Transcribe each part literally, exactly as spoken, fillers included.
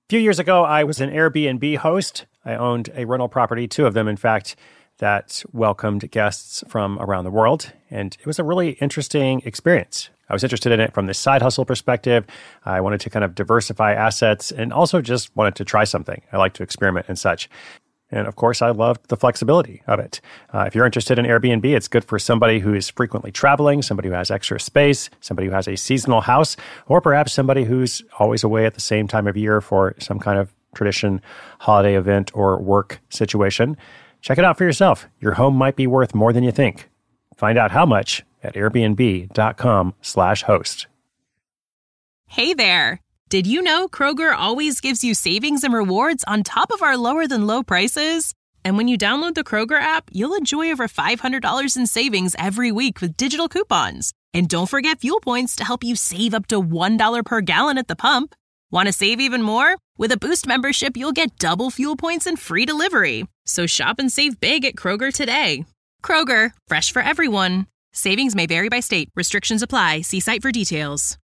few years ago, I was an Airbnb host. I owned a rental property, two of them, in fact, that welcomed guests from around the world. And it was a really interesting experience. I was interested in it from the side hustle perspective. I wanted to kind of diversify assets and also just wanted to try something. I like to experiment and such. And of course, I loved the flexibility of it. Uh, if you're interested in Airbnb, it's good for somebody who is frequently traveling, somebody who has extra space, somebody who has a seasonal house, or perhaps somebody who's always away at the same time of year for some kind of tradition, holiday event, or work situation. Check it out for yourself. Your home might be worth more than you think. Find out how much at airbnb.com slash host. Hey there. Did you know Kroger always gives you savings and rewards on top of our lower than low prices? And when you download the Kroger app, you'll enjoy over five hundred dollars in savings every week with digital coupons. And don't forget fuel points to help you save up to one dollar per gallon at the pump. Want to save even more? With a Boost membership, you'll get double fuel points and free delivery. So shop and save big at Kroger today. Kroger, fresh for everyone. Savings may vary by state. Restrictions apply. See site for details.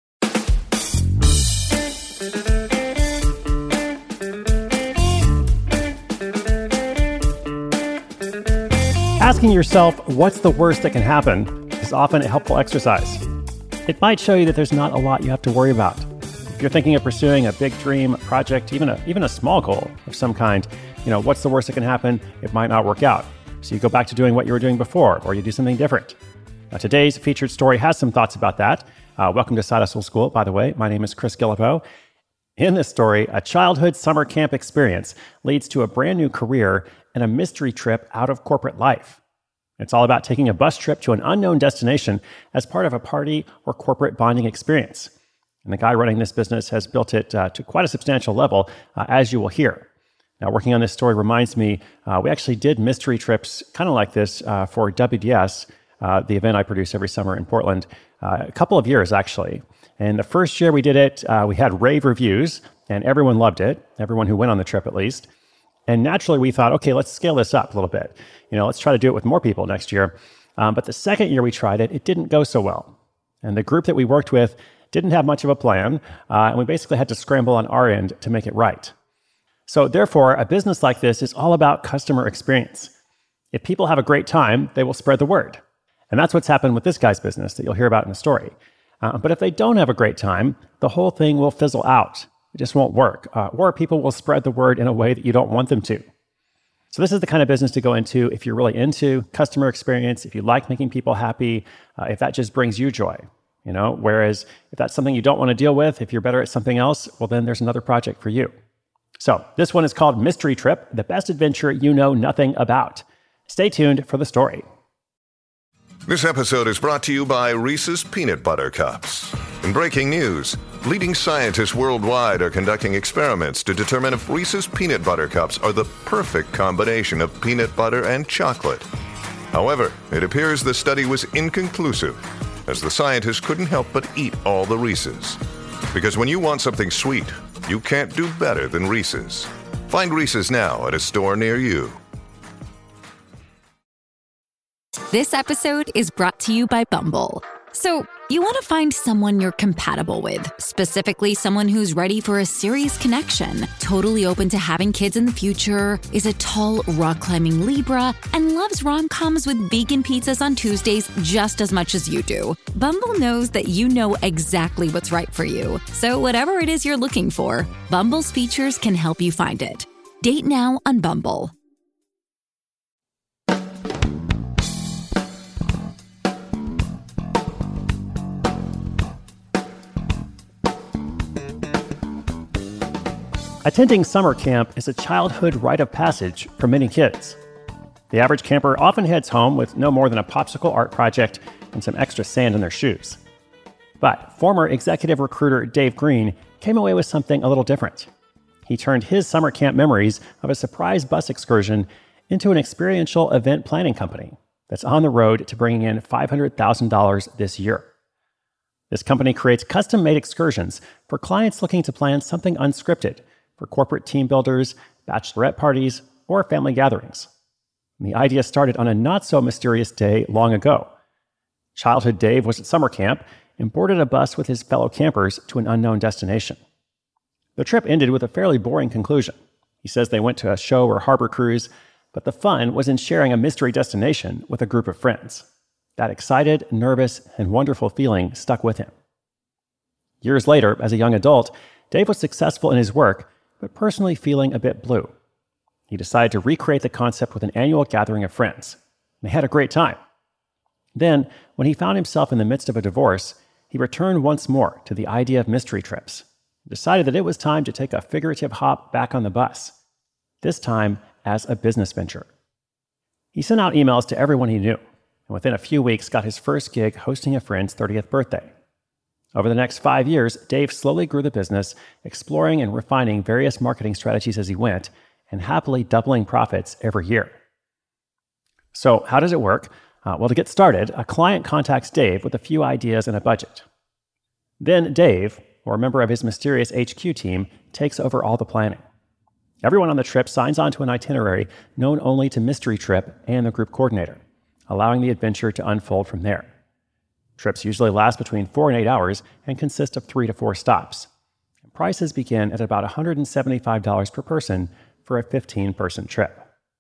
Asking yourself what's the worst that can happen is often a helpful exercise. It might show you that there's not a lot you have to worry about. If you're thinking of pursuing a big dream, project, even a even a small goal of some kind, you know, what's the worst that can happen? It might not work out. So you go back to doing what you were doing before, or you do something different. Now, today's featured story has some thoughts about that. Uh, welcome to Side Hustle School, by the way. My name is Chris Guillebeau. In this story, a childhood summer camp experience leads to a brand new career and a mystery trip out of corporate life. It's all about taking a bus trip to an unknown destination as part of a party or corporate bonding experience. And the guy running this business has built it uh, to quite a substantial level, uh, as you will hear. Now, working on this story reminds me, uh, we actually did mystery trips kind of like this uh, for W D S, uh, the event I produce every summer in Portland, uh, a couple of years, actually. And the first year we did it, uh, we had rave reviews, and everyone loved it, everyone who went on the trip at least. And naturally, we thought, okay, let's scale this up a little bit. You know, let's try to do it with more people next year. Um, but the second year we tried it, it didn't go so well. And the group that we worked with didn't have much of a plan, uh, and we basically had to scramble on our end to make it right. So therefore, a business like this is all about customer experience. If people have a great time, they will spread the word. And that's what's happened with this guy's business that you'll hear about in the story. Uh, but if they don't have a great time, the whole thing will fizzle out. It just won't work. Uh, or people will spread the word in a way that you don't want them to. So this is the kind of business to go into if you're really into customer experience, if you like making people happy, uh, if that just brings you joy. You know, whereas if that's something you don't want to deal with, if you're better at something else, well, then there's another project for you. So this one is called Mystery Trip, the best adventure you know nothing about. Stay tuned for the story. This episode is brought to you by Reese's Peanut Butter Cups. In breaking news, leading scientists worldwide are conducting experiments to determine if Reese's Peanut Butter Cups are the perfect combination of peanut butter and chocolate. However, it appears the study was inconclusive, as the scientists couldn't help but eat all the Reese's. Because when you want something sweet, you can't do better than Reese's. Find Reese's now at a store near you. This episode is brought to you by Bumble. So, you want to find someone you're compatible with, specifically someone who's ready for a serious connection, totally open to having kids in the future, is a tall, rock-climbing Libra, and loves rom-coms with vegan pizzas on Tuesdays just as much as you do. Bumble knows that you know exactly what's right for you. So whatever it is you're looking for, Bumble's features can help you find it. Date now on Bumble. Attending summer camp is a childhood rite of passage for many kids. The average camper often heads home with no more than a popsicle art project and some extra sand in their shoes. But former executive recruiter Dave Green came away with something a little different. He turned his summer camp memories of a surprise bus excursion into an experiential event planning company that's on the road to bringing in five hundred thousand dollars this year. This company creates custom-made excursions for clients looking to plan something unscripted for corporate team builders, bachelorette parties, or family gatherings. And the idea started on a not-so-mysterious day long ago. Childhood Dave was at summer camp and boarded a bus with his fellow campers to an unknown destination. The trip ended with a fairly boring conclusion. He says they went to a show or harbor cruise, but the fun was in sharing a mystery destination with a group of friends. That excited, nervous, and wonderful feeling stuck with him. Years later, as a young adult, Dave was successful in his work, but personally feeling a bit blue. He decided to recreate the concept with an annual gathering of friends. They had a great time. Then, when he found himself in the midst of a divorce, he returned once more to the idea of mystery trips. He decided that it was time to take a figurative hop back on the bus, this time as a business venture. He sent out emails to everyone he knew, and within a few weeks got his first gig hosting a friend's thirtieth birthday. Over the next five years, Dave slowly grew the business, exploring and refining various marketing strategies as he went, and happily doubling profits every year. So how does it work? Uh, well, to get started, a client contacts Dave with a few ideas and a budget. Then Dave, or a member of his mysterious H Q team, takes over all the planning. Everyone on the trip signs on to an itinerary known only to Mystery Trip and the group coordinator, allowing the adventure to unfold from there. Trips usually last between four and eight hours and consist of three to four stops. And prices begin at about one hundred seventy-five dollars per person for a fifteen-person trip.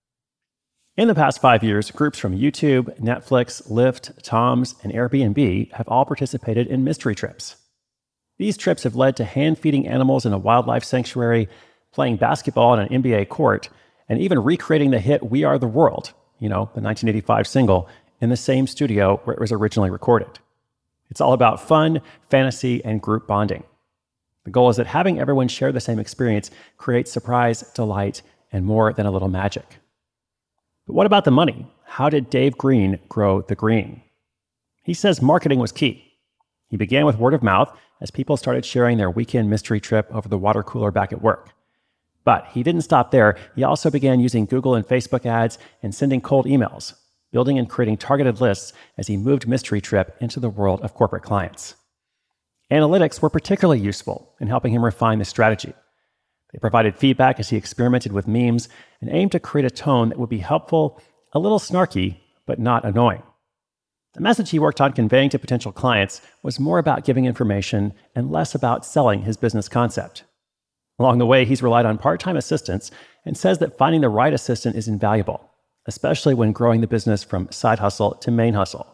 In the past five years, groups from YouTube, Netflix, Lyft, Toms, and Airbnb have all participated in mystery trips. These trips have led to hand-feeding animals in a wildlife sanctuary, playing basketball on an N B A court, and even recreating the hit We Are the World, you know, the nineteen eighty-five single, in the same studio where it was originally recorded. It's all about fun, fantasy, and group bonding. The goal is that having everyone share the same experience creates surprise, delight, and more than a little magic. But what about the money? How did Dave Green grow the green? He says marketing was key. He began with word of mouth as people started sharing their weekend mystery trip over the water cooler back at work. But he didn't stop there. He also began using Google and Facebook ads and sending cold emails, building and creating targeted lists as he moved Mystery Trip into the world of corporate clients. Analytics were particularly useful in helping him refine the strategy. They provided feedback as he experimented with memes and aimed to create a tone that would be helpful, a little snarky, but not annoying. The message he worked on conveying to potential clients was more about giving information and less about selling his business concept. Along the way, he's relied on part-time assistants and says that finding the right assistant is invaluable, especially when growing the business from side hustle to main hustle.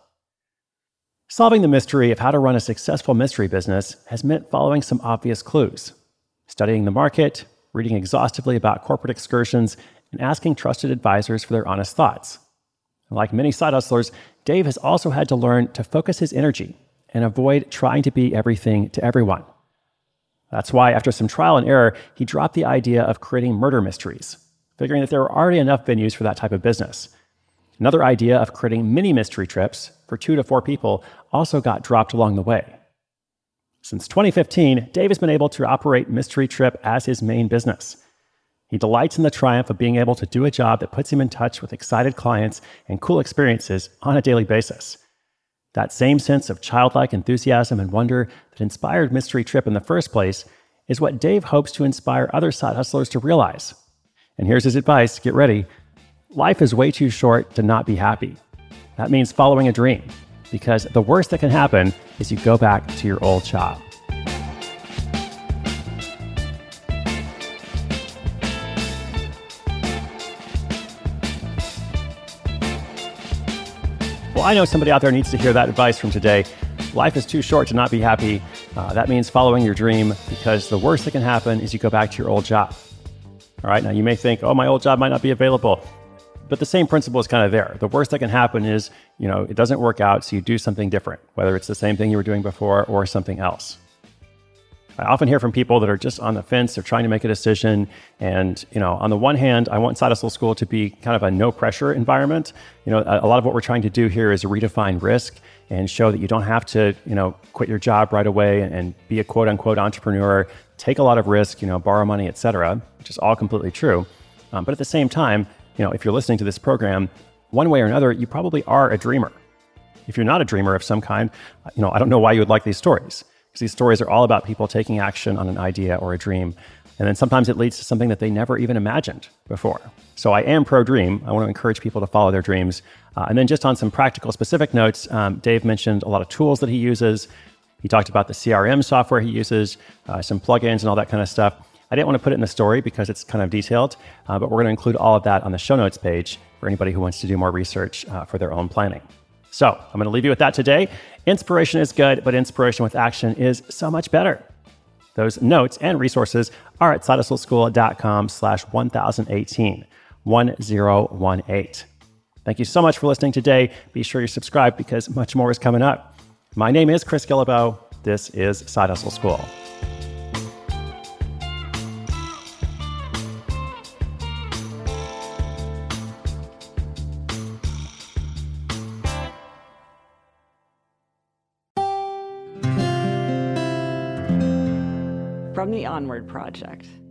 Solving the mystery of how to run a successful mystery business has meant following some obvious clues, studying the market, reading exhaustively about corporate excursions, and asking trusted advisors for their honest thoughts. Like many side hustlers, Dave has also had to learn to focus his energy and avoid trying to be everything to everyone. That's why, after some trial and error, he dropped the idea of creating murder mysteries, figuring that there were already enough venues for that type of business. Another idea of creating mini mystery trips for two to four people also got dropped along the way. Since twenty fifteen, Dave has been able to operate Mystery Trip as his main business. He delights in the triumph of being able to do a job that puts him in touch with excited clients and cool experiences on a daily basis. That same sense of childlike enthusiasm and wonder that inspired Mystery Trip in the first place is what Dave hopes to inspire other side hustlers to realize. And here's his advice, get ready. Life is way too short to not be happy. That means following a dream, because the worst that can happen is you go back to your old job. Well, I know somebody out there needs to hear that advice from today. Life is too short to not be happy. Uh, that means following your dream, because the worst that can happen is you go back to your old job. All right, now you may think, oh, my old job might not be available. But the same principle is kind of there. The worst that can happen is, you know, it doesn't work out, so you do something different, whether it's the same thing you were doing before or something else. I often hear from people that are just on the fence, they're trying to make a decision. And, you know, on the one hand, I want Side Hustle School to be kind of a no pressure environment. You know, a, a lot of what we're trying to do here is redefine risk and show that you don't have to, you know, quit your job right away and, and be a quote unquote entrepreneur, take a lot of risk, you know, borrow money, et cetera, which is all completely true. Um, but at the same time, you know, if you're listening to this program, one way or another, you probably are a dreamer. If you're not a dreamer of some kind, you know, I don't know why you would like these stories. Because these stories are all about people taking action on an idea or a dream. And then sometimes it leads to something that they never even imagined before. So I am pro-dream. I want to encourage people to follow their dreams. Uh, and then just on some practical specific notes, um, Dave mentioned a lot of tools that he uses. He talked about the C R M software he uses, uh, some plugins and all that kind of stuff. I didn't want to put it in the story because it's kind of detailed, uh, but we're going to include all of that on the show notes page for anybody who wants to do more research uh, for their own planning. So I'm going to leave you with that today. Inspiration is good, but inspiration with action is so much better. Those notes and resources are at sidehustleschool.com slash 1018, 1018. Thank you so much for listening today. Be sure you subscribe because much more is coming up. My name is Chris Guillebeau. This is Side Hustle School. From the Onward Project.